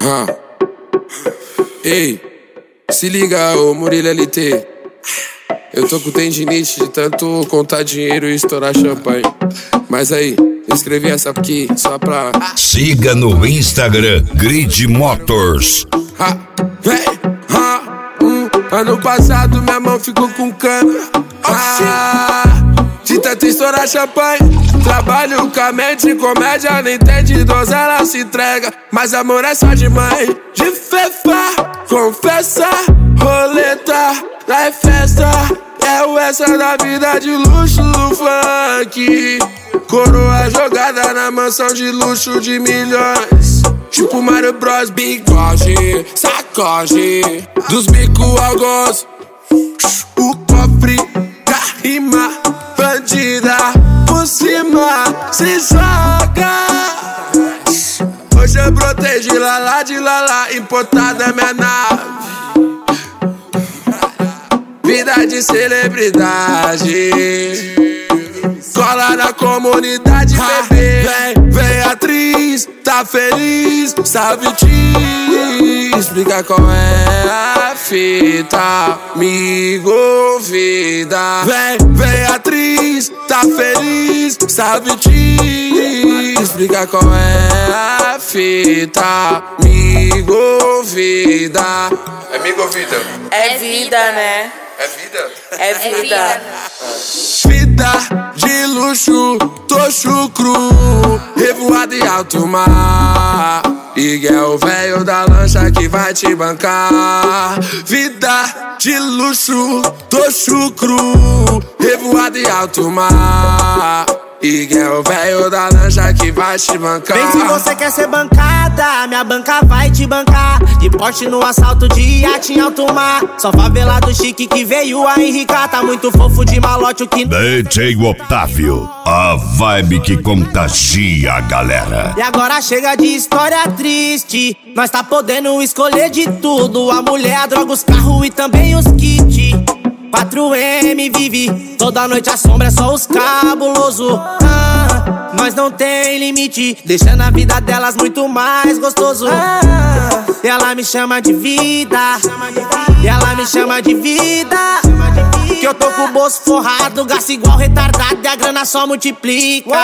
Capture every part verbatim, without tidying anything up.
Ah. Ei, se liga, ô Murilo L T. Eu tô com tendinite de tanto contar dinheiro e estourar champanhe. Mas aí, eu escrevi essa aqui só pra... Siga no Instagram Grid Motors. Ha, vem, ha, hum. Ano passado minha mão ficou com câmera. Ah, de tanto estourar champanhe. Trabalho com a mente, comédia, não entende, donzela se entrega. Mas amor é só de mãe. De fefa, confessa, roleta, lá é festa. É o essa da vida de luxo do funk. Coroa jogada na mansão de luxo de milhões. Tipo Mario Bros, bigode, sacode. Dos bico ao gozo. O cofre da rima, bandida por cima se joga. Hoje eu brotei de lalá, de lalá, importada é minha nave. Vida de celebridade, cola na comunidade, bebê. Vem, vem atriz, tá feliz, sabe te explicar qual é a fita, amigo, vida. Vem, vem atriz, tá feliz, sabe te explicar qual é a fita, amigo, vida. Amigo, vida. É vida, né? É vida? É vida. Vida de luxo, tô chucro, revoado em alto mar. E é o velho da lancha que vai te bancar. Vida de luxo, tô chucro, revoado em alto mar. E é o velho da lancha que vai te bancar. Vem se você quer ser bancada, minha banca vai te bancar. De Porsche no assalto de iate em alto mar. Só favelado chique que veio a enricar. Tá muito fofo de malote o que... D J Otávio, a vibe que contagia a galera. E agora chega de história triste. Nós tá podendo escolher de tudo. A mulher, a droga, os carros e também os kits. quatro M vive, toda noite a sombra é só os cabuloso. Ah, nós não tem limite, deixando a vida delas muito mais gostoso. Ah, e ela me chama de vida, e ela me chama de vida. Que eu tô com o bolso forrado, gasto igual retardado e a grana só multiplica.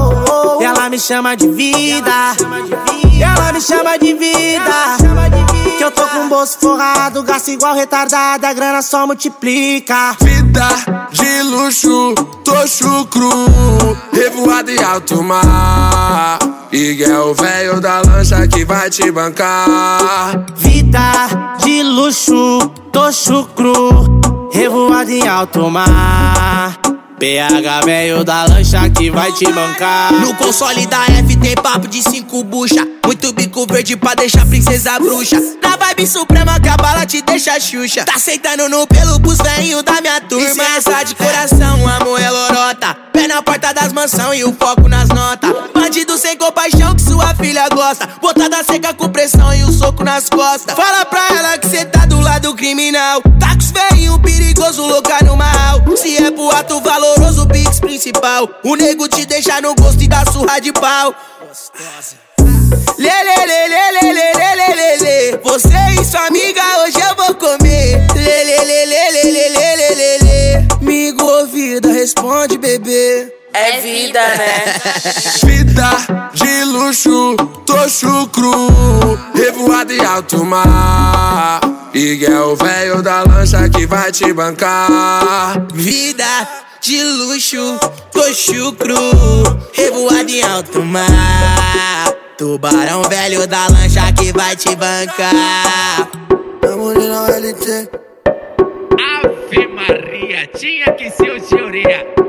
E ela me chama de vida, e ela me chama de vida. Que eu tô com o bolso forrado, gasto igual retardado, a grana só multiplica. Vida de luxo, tô chucro, revoado em alto mar. E é o velho da lancha que vai te bancar. Vida de luxo, tô chucro, revoado em alto mar. P H velho da lancha que vai te bancar. No console da F tem papo de cinco bucha. Muito bico verde pra deixar princesa bruxa. Na vibe suprema que a bala te deixa xuxa. Tá sentando no pelo pros veinhos da minha turma. E sem essa de coração, amor é lorota. Pé na porta das mansão e o foco nas notas. Bandido sem compaixão que sua filha gosta. Botada seca com pressão e o soco nas costas. Fala pra ela que cê tá do lado criminal. Tá com os veinhos perigoso, louca no mal. Se é pro ato valoroso, o Pix principal. O nego te deixa no gosto e dá surra de pau. Lê, lê, lê, lê, lê, lê, lê, lê, lê, lê. Você e sua amiga hoje eu vou comer. Lê, lê, lê, lê, lê, lê, lê, lê, lê, lê. Amigo ouvida, responde, bebê. É vida, né? Vida de luxo, tô chucro, revoado em alto mar. E é o velho da lancha que vai te bancar. Vida de luxo, tô chucro, revoado em alto mar. Tubarão velho da lancha que vai te bancar. Murilo L T. Ave Maria, tinha que ser o senhoria.